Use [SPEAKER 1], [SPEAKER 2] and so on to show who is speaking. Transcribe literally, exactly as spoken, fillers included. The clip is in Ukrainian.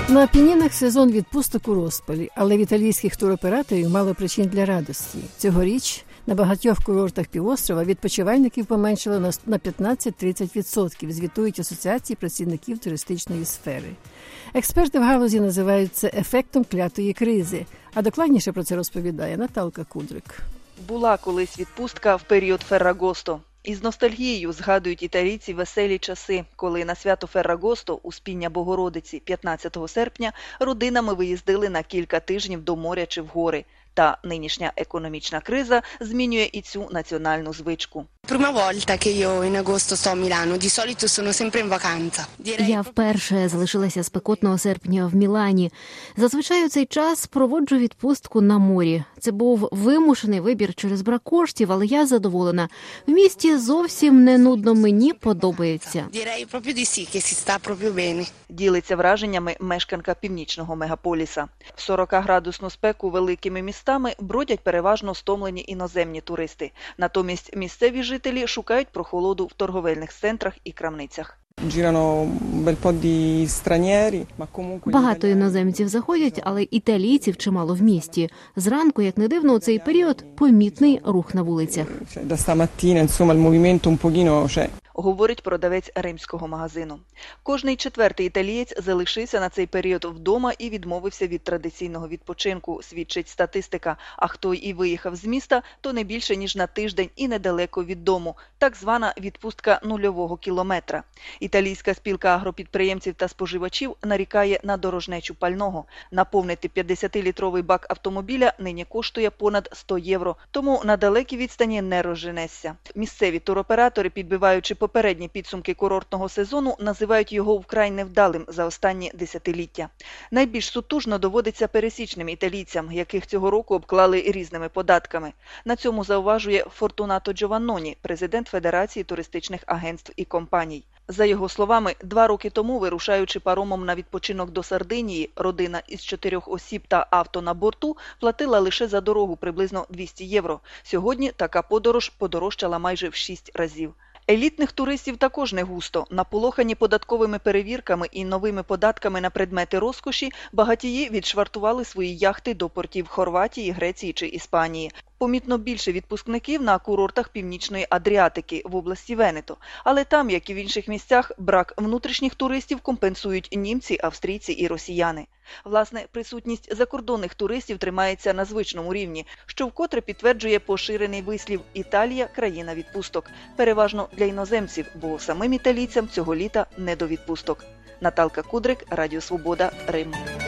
[SPEAKER 1] На Апенінах сезон відпусток у розпалі, але в італійських туроператорів мало причин для радості. Цьогоріч на багатьох курортах півострова відпочивальників поменшало на п'ятнадцять-тридцять відсотків, звітують асоціації працівників туристичної сфери. Експерти в галузі називають це ефектом клятої кризи, а докладніше про це розповідає Наталка Кудрик.
[SPEAKER 2] Була колись відпустка в період Феррагосто. Із ностальгією згадують італійці веселі часи, коли на свято Феррагосто, Успіння Богородиці, п'ятнадцятого серпня, родинами виїздили на кілька тижнів до моря чи в гори. Та нинішня економічна криза змінює і цю національну звичку.
[SPEAKER 3] Я вперше залишилася спекотного серпня в Мілані. Зазвичай у цей час проводжу відпустку на морі. Це був вимушений вибір через брак коштів, але я задоволена. В місті зовсім не нудно, мені подобається.
[SPEAKER 2] Ділиться враженнями мешканка північного мегаполіса. В сорокаградусну спеку великими містами бродять переважно стомлені іноземні туристи. Натомість місцеві жителі шукають прохолоду в торговельних центрах і крамницях.
[SPEAKER 3] Багато іноземців заходять, але італійців чимало в місті. Зранку, як не дивно, у цей період помітний рух на вулицях.
[SPEAKER 2] Говорить продавець римського магазину. Кожний четвертий італієць залишився на цей період вдома і відмовився від традиційного відпочинку, свідчить статистика. А хто і виїхав з міста, то не більше, ніж на тиждень і недалеко від дому. Так звана відпустка нульового кілометра. Італійська спілка агропідприємців та споживачів нарікає на дорожнечу пального. Наповнити п'ятдесятилітровий бак автомобіля нині коштує понад сто євро. Тому на далекій відстані не розженешся. Місцеві туроператори, підбиваючи попередні підсумки курортного сезону, називають його вкрай невдалим за останні десятиліття. Найбільш сутужно доводиться пересічним італійцям, яких цього року обклали різними податками. На цьому зауважує Фортунато Джованноні, президент Федерації туристичних агентств і компаній. За його словами, два роки тому, вирушаючи паромом на відпочинок до Сардинії, родина із чотирьох осіб та авто на борту платила лише за дорогу приблизно двісті євро. Сьогодні така подорож подорожчала майже в шість разів. Елітних туристів також не густо. Наполохані податковими перевірками і новими податками на предмети розкоші, багатії відшвартували свої яхти до портів Хорватії, Греції чи Іспанії. Помітно більше відпускників на курортах Північної Адріатики в області Венето. Але там, як і в інших місцях, брак внутрішніх туристів компенсують німці, австрійці і росіяни. Власне, присутність закордонних туристів тримається на звичному рівні, що вкотре підтверджує поширений вислів «Італія – країна відпусток». Переважно для іноземців, бо самим італійцям цього літа не до відпусток. Наталка Кудрик, Радіо Свобода, Рим.